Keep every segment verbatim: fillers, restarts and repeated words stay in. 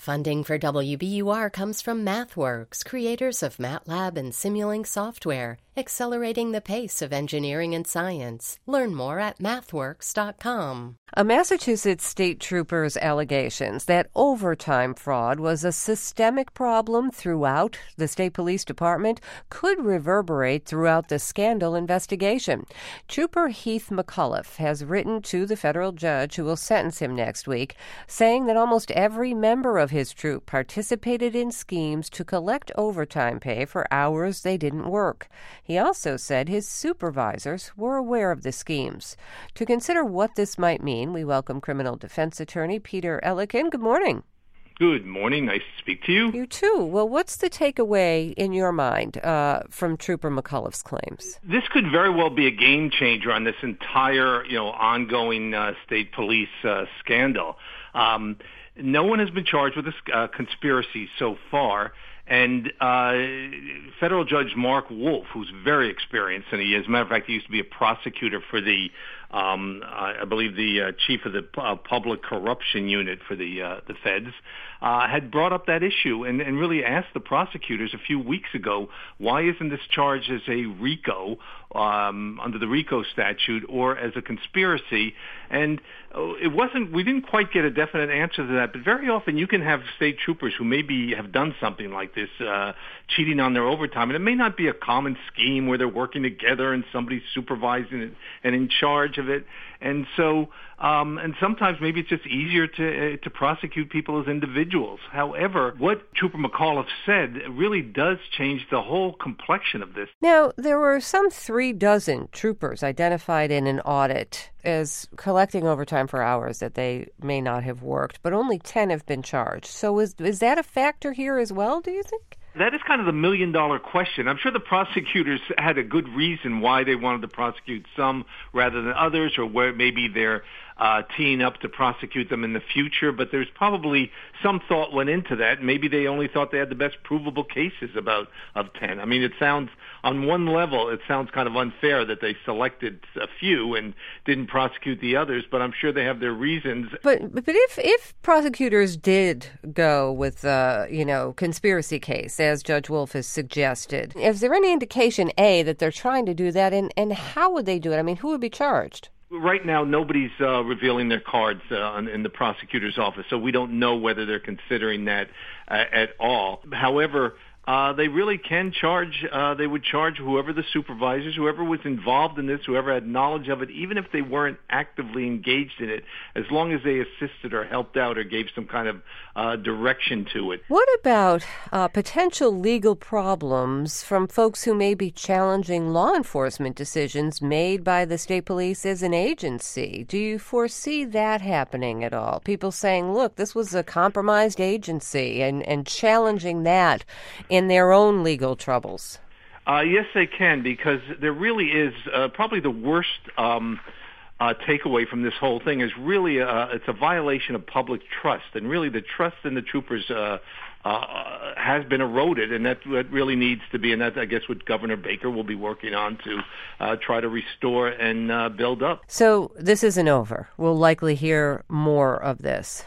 Funding for W B U R comes from MathWorks, creators of MATLAB and Simulink software, accelerating the pace of engineering and science. Learn more at mathworks dot com. A Massachusetts state trooper's allegations that overtime fraud was a systemic problem throughout the state police department could reverberate throughout the scandal investigation. Trooper Heath McCullough has written to the federal judge who will sentence him next week, saying that almost every member of his troop participated in schemes to collect overtime pay for hours they didn't work. He also said his supervisors were aware of the schemes. To consider what this might mean, we welcome criminal defense attorney Peter Ellikin. Good morning. Good morning. Nice to speak to you. You too. Well, what's the takeaway in your mind uh, from Trooper McCullough's claims? This could very well be a game changer on this entire, you know, ongoing uh, state police uh, scandal. Um, no one has been charged with this uh, conspiracy so far. And uh, federal judge Mark Wolf, who's very experienced, and he, as a matter of fact, he used to be a prosecutor for the, um, I believe, the uh, chief of the uh, public corruption unit for the uh, the feds, uh, had brought up that issue and, and really asked the prosecutors a few weeks ago, why isn't this charged as a RICO um, under the RICO statute or as a conspiracy? And it wasn't, we didn't quite get a definite answer to that, but very often you can have state troopers who maybe have done something like this, uh, cheating on their overtime. And it may not be a common scheme where they're working together and somebody's supervising it and in charge of it. And so, um, and sometimes maybe it's just easier to uh, to prosecute people as individuals. However, what Trooper McCullough said really does change the whole complexion of this. Now, there were some three dozen troopers identified in an audit as collecting overtime for hours that they may not have worked, but only ten have been charged. So is is that a factor here as well, do you think? That is kind of the million-dollar question. I'm sure the prosecutors had a good reason why they wanted to prosecute some rather than others, or where maybe they're uh, teeing up to prosecute them in the future. But there's probably some thought went into that. Maybe they only thought they had the best provable cases about of ten. I mean, it sounds, on one level, it sounds kind of unfair that they selected a few and didn't prosecute the others, but I'm sure they have their reasons. But but if if prosecutors did go with uh, you know, conspiracy case, as Judge Wolf has suggested, is there any indication, A, that they're trying to do that, and, and how would they do it? I mean, who would be charged? Right now, nobody's uh, revealing their cards uh, in the prosecutor's office, so we don't know whether they're considering that uh, at all. However, Uh, they really can charge, uh, they would charge whoever the supervisors, whoever was involved in this, whoever had knowledge of it, even if they weren't actively engaged in it, as long as they assisted or helped out or gave some kind of uh, direction to it. What about uh, potential legal problems from folks who may be challenging law enforcement decisions made by the state police as an agency? Do you foresee that happening at all? People saying, look, this was a compromised agency, and, and challenging that in their own legal troubles? Uh, yes, they can, because there really is uh, probably the worst um, uh, takeaway from this whole thing is really uh, it's a violation of public trust, and really the trust in the troopers uh, uh, has been eroded, and that, that really needs to be, and that's, I guess, what Governor Baker will be working on to uh, try to restore and uh, build up. So this isn't over. We'll likely hear more of this.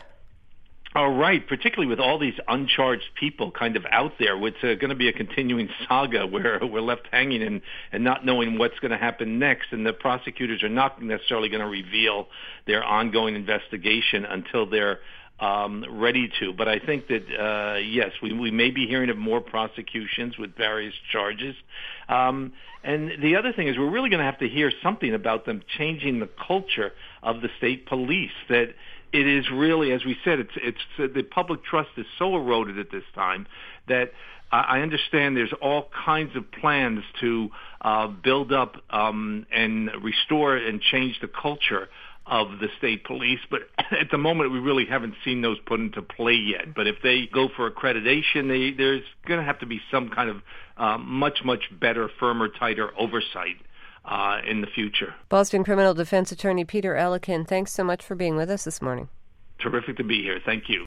All right, particularly with all these uncharged people kind of out there. It's uh, going to be a continuing saga where we're left hanging and, and not knowing what's going to happen next. And the prosecutors are not necessarily going to reveal their ongoing investigation until they're um, ready to. But I think that, uh, yes, we, we may be hearing of more prosecutions with various charges. Um, and the other thing is we're really going to have to hear something about them changing the culture of the state police, that it is really, as we said, it's it's uh, the public trust is so eroded at this time that I understand there's all kinds of plans to uh, build up um, and restore and change the culture of the state police, but at the moment we really haven't seen those put into play yet. But if they go for accreditation, they, there's going to have to be some kind of uh, much, much better, firmer, tighter oversight Uh, in the future. Boston criminal defense attorney Peter Ellikin, thanks so much for being with us this morning. Terrific to be here. Thank you.